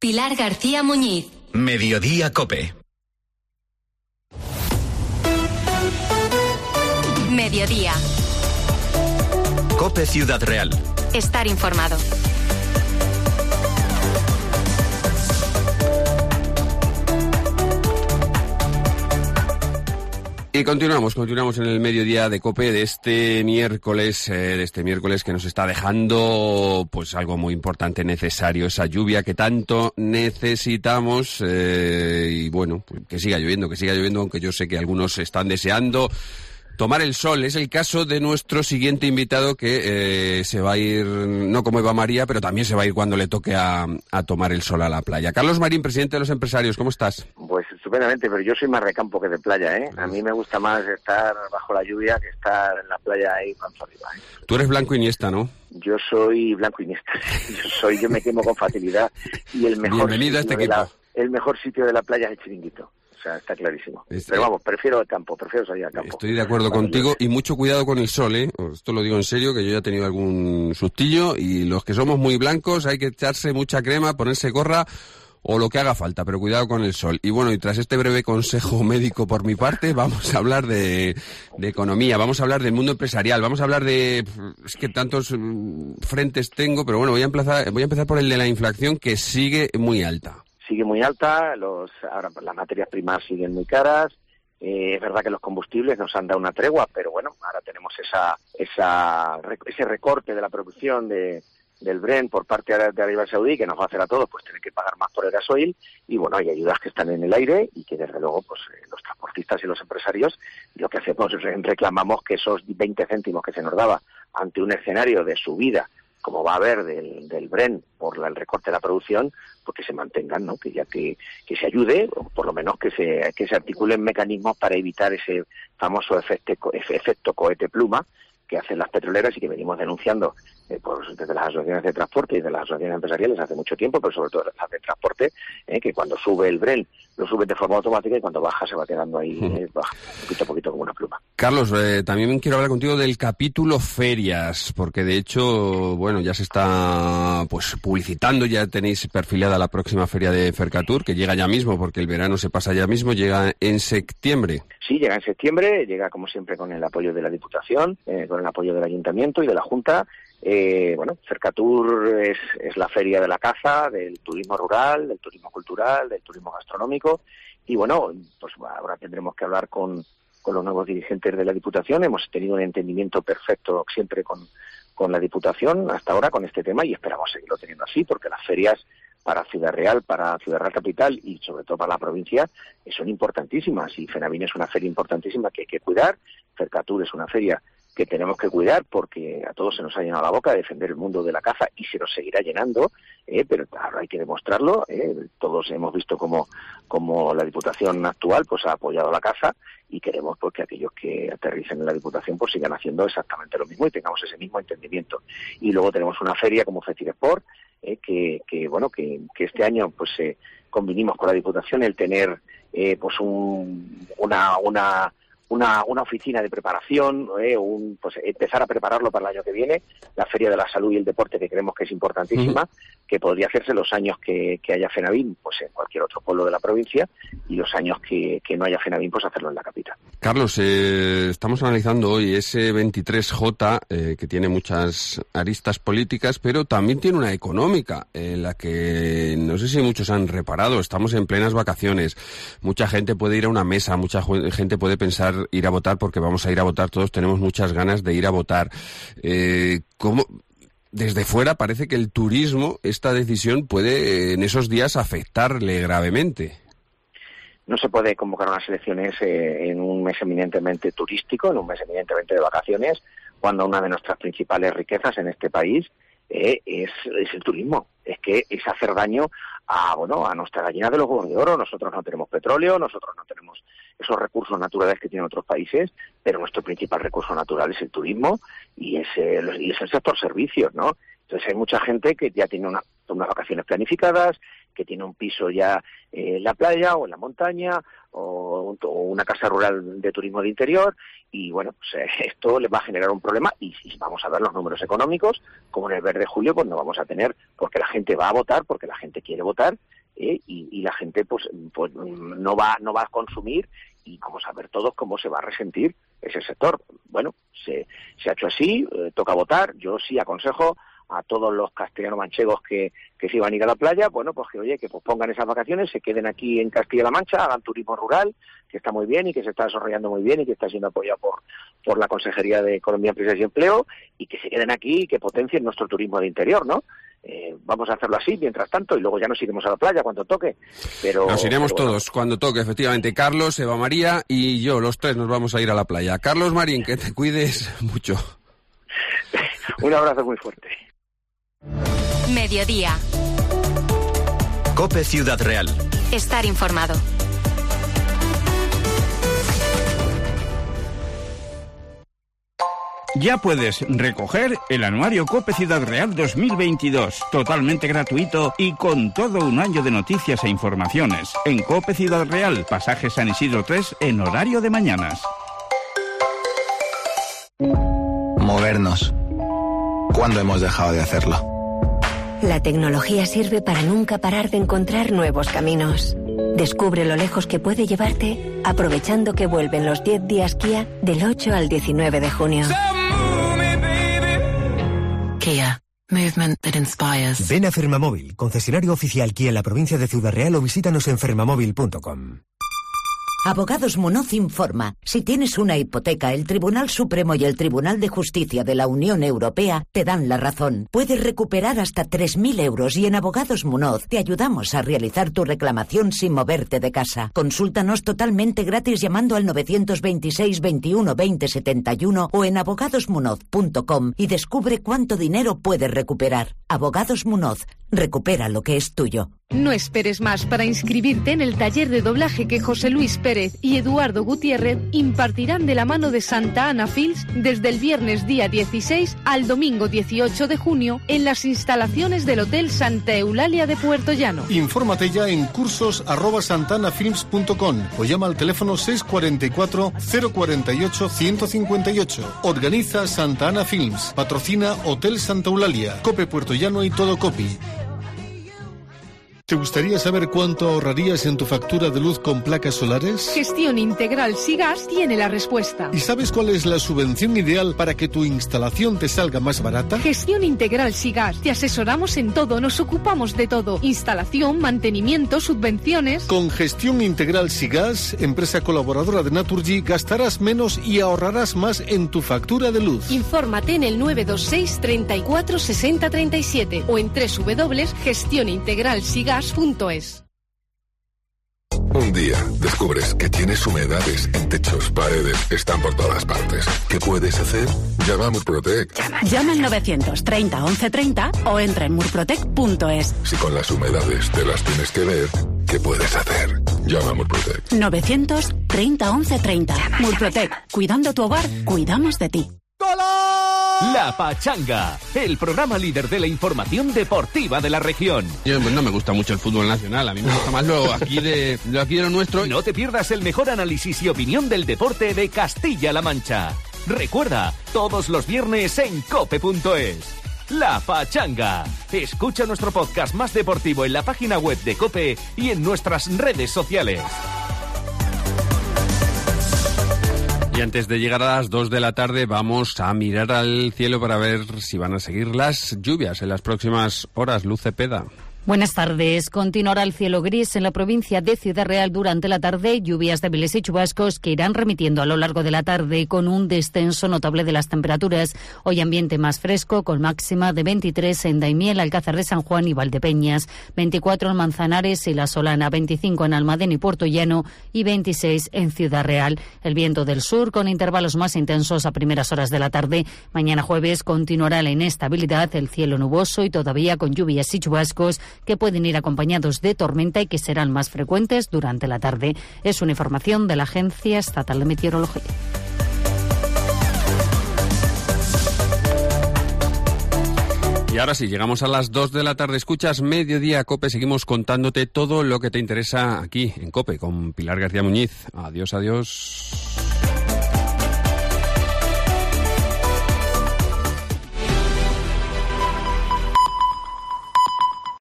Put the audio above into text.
Pilar García Muñiz. Mediodía COPE. Mediodía. COPE Ciudad Real. Estar informado. Y continuamos en el mediodía de COPE de este miércoles que nos está dejando pues algo muy importante, necesario, esa lluvia que tanto necesitamos, y bueno, pues que siga lloviendo, aunque yo sé que algunos están deseando tomar el sol. Es el caso de nuestro siguiente invitado que se va a ir, no como Eva María, pero también se va a ir cuando le toque a tomar el sol a la playa. Carlos Marín, presidente de los empresarios, ¿cómo estás? Pues estupendamente, pero yo soy más de campo que de playa, ¿eh? A mí me gusta más estar bajo la lluvia que estar en la playa ahí panza arriba, ¿eh? Tú eres blanco Iniesta, ¿no? Yo soy blanco Iniesta. Yo me quemo con facilidad y el mejor Bienvenido a este equipo. El mejor sitio de la playa es el Chiringuito. O sea, está clarísimo. Pero vamos, prefiero el campo, prefiero salir al campo. Estoy de acuerdo contigo y mucho cuidado con el sol, ¿eh? Esto lo digo en serio, que yo ya he tenido algún sustillo y los que somos muy blancos hay que echarse mucha crema, ponerse gorra o lo que haga falta, pero cuidado con el sol. Y bueno, y tras este breve consejo médico por mi parte, vamos a hablar de economía, vamos a hablar del mundo empresarial, vamos a hablar de... Es que tantos frentes tengo, pero bueno, voy a empezar por el de la inflación, que sigue muy alta. Sigue muy alta, ahora las materias primas siguen muy caras, es verdad que los combustibles nos han dado una tregua, pero bueno, ahora tenemos ese recorte de la producción del Brent por parte de Arabia Saudí, que nos va a hacer a todos pues tener que pagar más por el gasoil, y bueno, hay ayudas que están en el aire y que desde luego pues los transportistas y los empresarios lo que hacemos es reclamamos que esos 20 céntimos que se nos daba ante un escenario de subida como va a haber del Brent por el recorte de la producción, pues que se mantengan, ¿no? Que se ayude, o por lo menos que se articulen mecanismos para evitar ese famoso efecto cohete pluma que hacen las petroleras y que venimos denunciando desde las asociaciones de transporte y de las asociaciones empresariales hace mucho tiempo, pero sobre todo las de transporte, que cuando sube el Brent lo sube de forma automática y cuando baja se va quedando ahí baja, poquito a poquito como una pluma. Carlos, también quiero hablar contigo del capítulo ferias, porque de hecho, bueno, ya se está pues publicitando, ya tenéis perfilada la próxima feria de Fercatur, que llega ya mismo, porque el verano se pasa ya mismo, llega en septiembre. Sí, llega en septiembre, llega como siempre con el apoyo de la Diputación, con el apoyo del Ayuntamiento y de la Junta. Fercatur es la feria de la caza, del turismo rural, del turismo cultural, del turismo gastronómico, y bueno, pues ahora tendremos que hablar con los nuevos dirigentes de la Diputación. Hemos tenido un entendimiento perfecto siempre con la Diputación hasta ahora con este tema y esperamos seguirlo teniendo así, porque las ferias para Ciudad Real Capital y sobre todo para la provincia son importantísimas, y Fenavín es una feria importantísima que hay que cuidar. Fercatur es una feria que tenemos que cuidar porque a todos se nos ha llenado la boca de defender el mundo de la caza y se nos seguirá llenando, pero ahora hay que demostrarlo. Todos hemos visto cómo la Diputación actual pues ha apoyado la caza y queremos pues que aquellos que aterricen en la Diputación pues sigan haciendo exactamente lo mismo y tengamos ese mismo entendimiento. Y luego tenemos una feria como FestiVesport, que este año pues convinimos con la Diputación el tener pues una oficina de preparación, pues empezar a prepararlo para el año que viene, la Feria de la Salud y el Deporte, que creemos que es importantísima, que podría hacerse los años que haya Fenavín, pues en cualquier otro pueblo de la provincia, y los años que no haya Fenavín, pues hacerlo en la capital. Carlos, estamos analizando hoy ese 23J, que tiene muchas aristas políticas, pero también tiene una económica, en la que no sé si muchos han reparado. Estamos en plenas vacaciones, mucha gente puede ir a una mesa, mucha gente puede pensar ir a votar, porque vamos a ir a votar, todos tenemos muchas ganas de ir a votar. ¿Cómo desde fuera parece que el turismo, esta decisión puede en esos días afectarle gravemente? No se puede convocar unas elecciones en un mes eminentemente turístico, en un mes eminentemente de vacaciones, cuando una de nuestras principales riquezas en este país es el turismo. Es que es hacer daño a nuestra gallina de los huevos de oro. Nosotros no tenemos petróleo, nosotros no tenemos esos recursos naturales que tienen otros países, pero nuestro principal recurso natural es el turismo y es el sector servicios, ¿no? Entonces hay mucha gente que ya tiene unas vacaciones planificadas, que tiene un piso ya en la playa o en la montaña o una casa rural de turismo de interior, y bueno, pues esto les va a generar un problema y vamos a ver los números económicos, como en el mes de julio, pues no vamos a tener, porque la gente va a votar, porque la gente quiere votar, y la gente pues no va a consumir, y como saber todos cómo se va a resentir ese sector. Bueno, se ha hecho así, toca votar. Yo sí aconsejo a todos los castellano-manchegos que se iban a ir a la playa, bueno, pues que pospongan esas vacaciones, se queden aquí en Castilla-La Mancha, hagan turismo rural, que está muy bien y que se está desarrollando muy bien y que está siendo apoyado por la Consejería de Economía, Empresas y Empleo, y que se queden aquí y que potencien nuestro turismo de interior, ¿no? Vamos a hacerlo así mientras tanto, y luego ya nos iremos a la playa cuando toque. Nos iremos todos cuando toque, efectivamente. Carlos, Eva María y yo, los tres nos vamos a ir a la playa. Carlos Marín, que te cuides mucho. Un abrazo muy fuerte. Mediodía. COPE Ciudad Real. Estar informado. Ya puedes recoger el anuario COPE Ciudad Real 2022, totalmente gratuito y con todo un año de noticias e informaciones. En COPE Ciudad Real, pasaje San Isidro 3, en horario de mañanas. Movernos. ¿Cuándo hemos dejado de hacerlo? La tecnología sirve para nunca parar de encontrar nuevos caminos. Descubre lo lejos que puede llevarte aprovechando que vuelven los 10 días Kia del 8 al 19 de junio. Kia. Movement that inspires. Ven a Fermamóvil, concesionario oficial Kia en la provincia de Ciudad Real, o visítanos en fermamóvil.com. Abogados Munoz informa. Si tienes una hipoteca, el Tribunal Supremo y el Tribunal de Justicia de la Unión Europea te dan la razón. Puedes recuperar hasta 3.000 euros y en Abogados Munoz te ayudamos a realizar tu reclamación sin moverte de casa. Consúltanos totalmente gratis llamando al 926 21 20 71 o en abogadosmunoz.com y descubre cuánto dinero puedes recuperar. Abogados Munoz. Recupera lo que es tuyo. No esperes más para inscribirte en el taller de doblaje que José Luis Pérez y Eduardo Gutiérrez impartirán de la mano de Santa Ana Films desde el viernes día 16 al domingo 18 de junio en las instalaciones del Hotel Santa Eulalia de Puerto Llano. Infórmate ya en cursos@santanafilms.com o llama al teléfono 644 048 158. Organiza Santa Ana Films. Patrocina Hotel Santa Eulalia, COPE Puerto Llano y Todo Copi. ¿Te gustaría saber cuánto ahorrarías en tu factura de luz con placas solares? Gestión Integral Sigas tiene la respuesta. ¿Y sabes cuál es la subvención ideal para que tu instalación te salga más barata? Gestión Integral Sigas. Te asesoramos en todo, nos ocupamos de todo. Instalación, mantenimiento, subvenciones. Con Gestión Integral Sigas, empresa colaboradora de Naturgy, gastarás menos y ahorrarás más en tu factura de luz. Infórmate en el 926 34 60 37 o en www.gestionintegralsigas.es. Un día descubres que tienes humedades en techos, paredes, están por todas partes. ¿Qué puedes hacer? Llama a Murprotec. Llama al 930 1130 o entra en murprotec.es. Si con las humedades te las tienes que ver, ¿qué puedes hacer? Llama a Murprotec. 930 1130. Murprotec. Cuidando tu hogar, cuidamos de ti. La Pachanga, el programa líder de la información deportiva de la región. Yo no me gusta mucho el fútbol nacional, a mí me gusta más lo aquí de lo nuestro. No te pierdas el mejor análisis y opinión del deporte de Castilla-La Mancha. Recuerda, todos los viernes en cope.es. La Pachanga. Escucha nuestro podcast más deportivo en la página web de COPE y en nuestras redes sociales. Y antes de llegar a las 2 de la tarde vamos a mirar al cielo para ver si van a seguir las lluvias en las próximas horas. Luz Cepeda. Buenas tardes. Continuará el cielo gris en la provincia de Ciudad Real durante la tarde, lluvias débiles y chubascos que irán remitiendo a lo largo de la tarde con un descenso notable de las temperaturas. Hoy ambiente más fresco con máxima de 23 en Daimiel, Alcázar de San Juan y Valdepeñas, 24 en Manzanares y La Solana, 25 en Almadén y Puerto Llano y 26 en Ciudad Real. El viento del sur con intervalos más intensos a primeras horas de la tarde. Mañana jueves continuará la inestabilidad, el cielo nuboso y todavía con lluvias y chubascos que pueden ir acompañados de tormenta y que serán más frecuentes durante la tarde. Es una información de la Agencia Estatal de Meteorología. Y ahora sí, llegamos a las 2 de la tarde. Escuchas Mediodía COPE. Seguimos contándote todo lo que te interesa aquí en COPE con Pilar García Muñiz. Adiós, adiós.